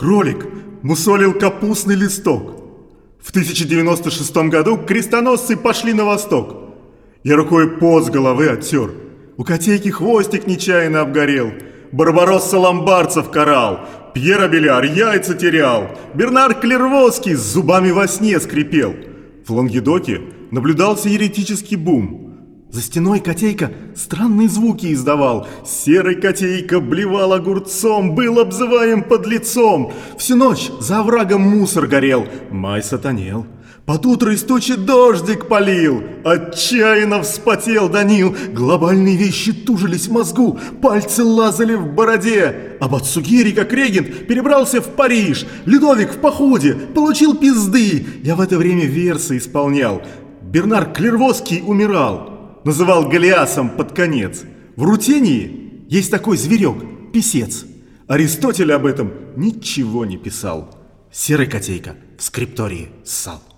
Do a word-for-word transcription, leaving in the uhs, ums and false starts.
Кролик мусолил капустный листок. В тысяча девяносто шестом году крестоносцы пошли на восток. Я рукой пот с головы оттер. У котейки хвостик нечаянно обгорел. Барбаросса ломбардцев карал, Пьер Абеляр яйца терял, Бернар Клервоский с зубами во сне скрипел. В Лангедоке наблюдался еретический бум. За стеной котейка странные звуки издавал. Серый котейка блевал огурцом, был обзываем подлецом. Всю ночь за оврагом мусор горел, май сатанел. Под утро из тучи дождик полил, отчаянно вспотел Данил. Глобальные вещи тужились в мозгу, пальцы лазали в бороде. А Бацугири, как регент, перебрался в Париж. Людовик в походе получил пизды. Я в это время версы исполнял. Бернар Клервоский умирал, называл Голиасом под конец. В Рутении есть такой зверек, писец. Аристотель об этом ничего не писал. Серый котейка в скриптории ссал.